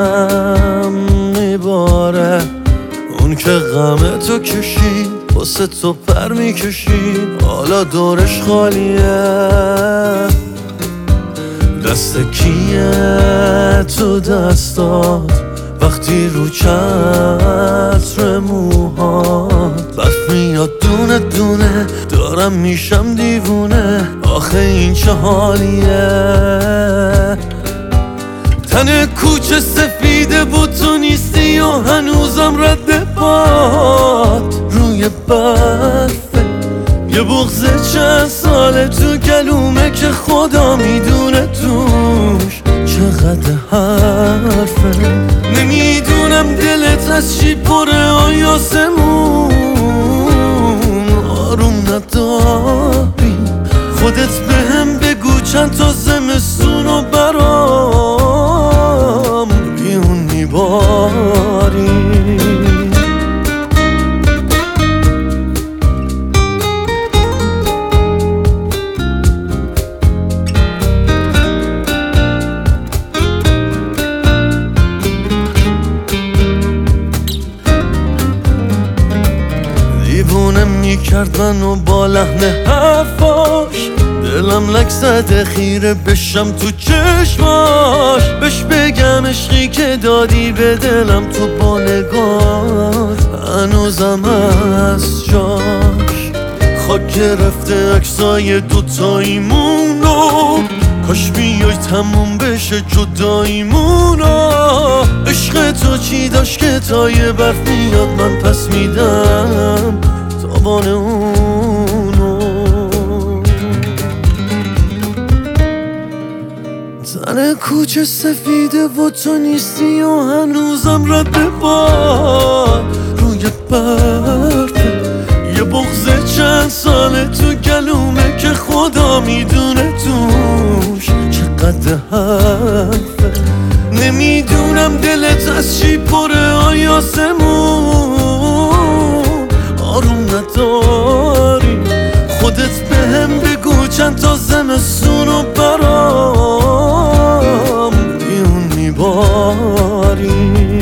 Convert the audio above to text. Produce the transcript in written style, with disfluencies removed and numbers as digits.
دلم میباره، اون که غم تو کشید واسه تو پر میکشید، حالا دورش خالیه. دست کیه تو دستات وقتی رو چتر موهات برف میاد دونه دونه، دارم میشم دیوونه، آخه این چه حالیه. تن کوچه سفیده بود تو نیستی و هنوزم رد پات روی برفه، یه بغض چند ساله تو گلومه که خدا میدونه توش چقدر حرفه. نمیدونم دلت از چی پره آیاسمون، آروم نداری خودت بهم بگو چند تا زمستون و برام بیون میباری. دیوونه میکرد منو با لحن حرفاش، دلم لک زده خیره بشم تو چشماش، بهش بگم عشقی که دادی به دلم تو با نگاه هنوزم از جاش. خاک گرفته عکسای دوتاییمونو، کاش بیای تموم بشه جداییمونو. عشق تو چی داشت که تا یه برف میاد من پس میدم تابان اونو. تن کوچه سفیده و تو نیستی و هنوزم رد باد روی برفه، یه بغض چند ساله تو گلومه که خدا میدونه توش چقدر حرفه. نمیدونم دلت از چی پره آیاسمون، آروم نداری خودت بهم بگو چند تا زمستون و برام بیون میباری.